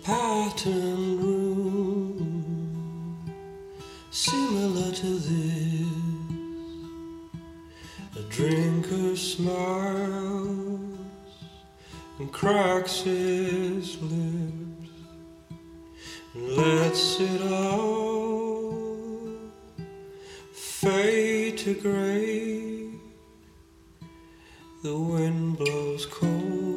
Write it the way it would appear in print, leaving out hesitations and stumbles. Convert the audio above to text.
patterned room similar to this. A drinker smiles and cracks his lips and lets it all fade to gray. The wind blows cold